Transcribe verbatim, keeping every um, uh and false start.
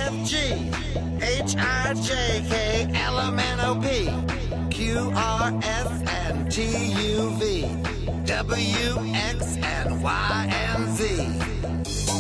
F, G, H, I, J, K, L, M, N, O, P, Q, R, S, and T, U, V, W, X, and Y, and Z.